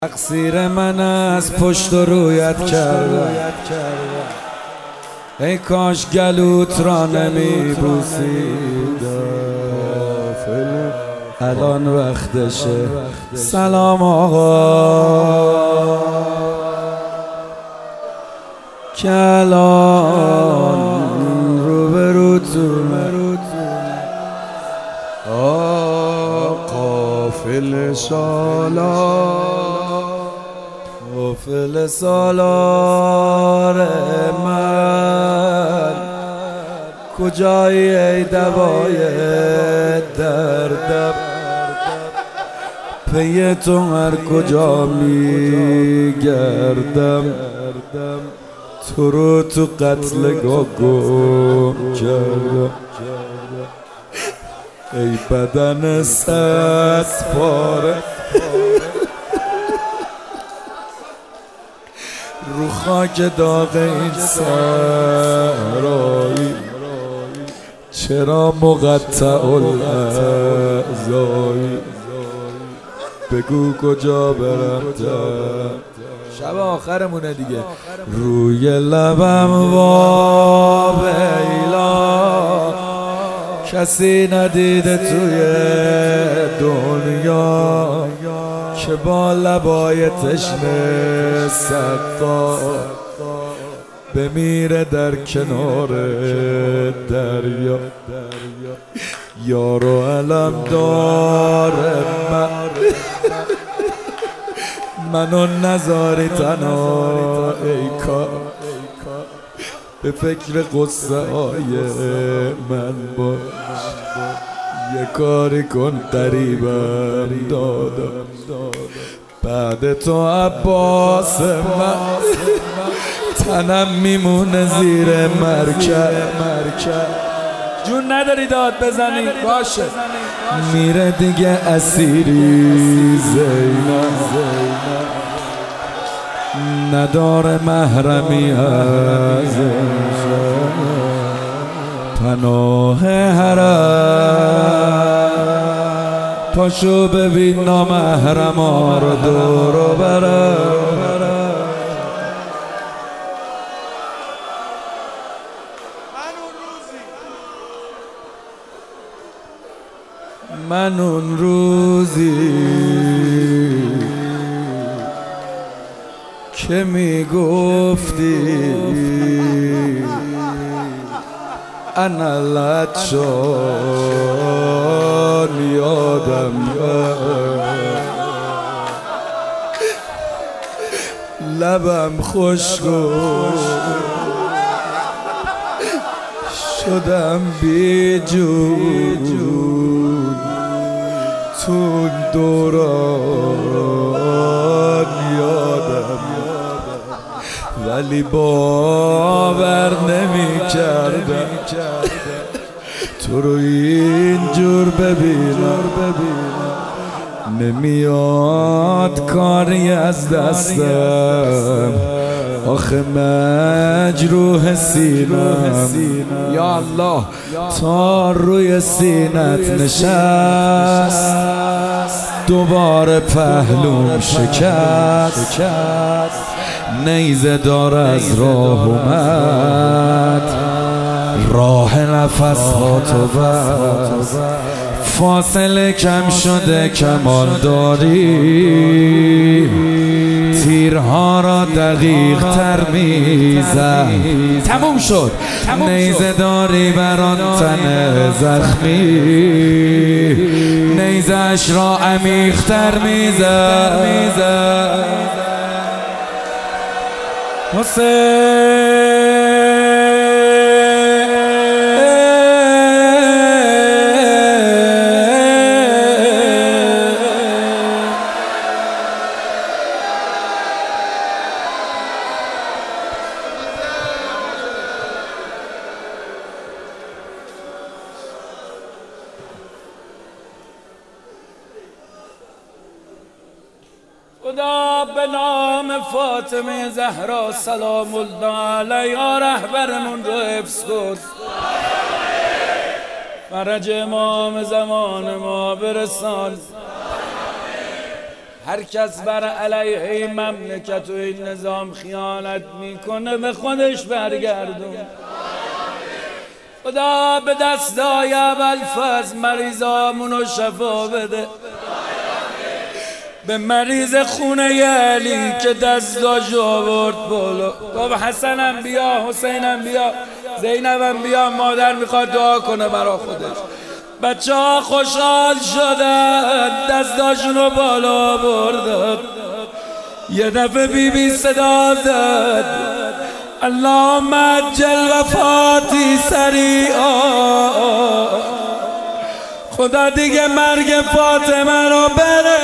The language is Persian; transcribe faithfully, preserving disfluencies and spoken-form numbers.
تقصیر من از پشت و رویت کردم، ای کاش گلوت را نمی بوسیدم. الان وقتشه. سلام آقا، که الان روبروتونه. قافل سالار، قافل سالار من، کجایی ای دوای دردم؟ پی تو هر کجا میگردم، تو رو تو قتلگاه گم کردم. ای بدن صد پاره رو خاک داغ این سرایی، چرا مقطع الاعضایی؟ بگو کجا برم؟ شب آخرمونه دیگه. روی لبم وا بیلا، کسی ندیده توی دنیا که با لبای تشنه سقا بمیره در کنار دریا. یارو علم داره من، منو نذاری تنها ای کار، به فکر قصه های من باش. یه کاری کن قریبم دادم، بعد تو عباس من تنم میمونه زیر مرکب. جون نداری داد بزنی؟ باشه. میره دیگه اسیری زینب، نداره محرمی از پناه حرم. پاشو ببین نامحرم ها رو دور و برم. من اون روزی که میگفتی انا لچان یادم لبم خشک شدم بی جون تو دوران یادم، ولی باور نمی کردم تو رو اینجور ببینم. نمیاد کاری از دستم، آخه مجروح سینم. یا الله تا روی سینت نشست، دوباره پهلوم شکست. نیزه دار از راه اومد، راه نفس ها تو بست. فاصله کم شده کمان داری، تیرها را دقیق تر میزد. تموم شد. نیزه داری بران تن زخمی، نیزش را عمیق تر میزد. حسین خدا به نام فاطمه زهرا سلام الله علیها رهبرمون رو حفظ کن. فرج امام زمان ما برسان. هر کس بر علیه مملکت و این نظام خیانت میکنه به خودش برگردون. خدا به دستای ابوالفضل مریضامونو شفا بده، به مریض خونه علی که دستاش آورد بالا. بابا حسنم بیا، حسینم بیا، زینبم بیا، مادر میخواد دعا کنه برا خودش. بچه ها خوشحال شدن، دستاشونو بالا بردن. یه دفعه بی بی صدا زد اللهم عجل وفاتی سریعا. خدا دیگه مرگ فاطمه رو بره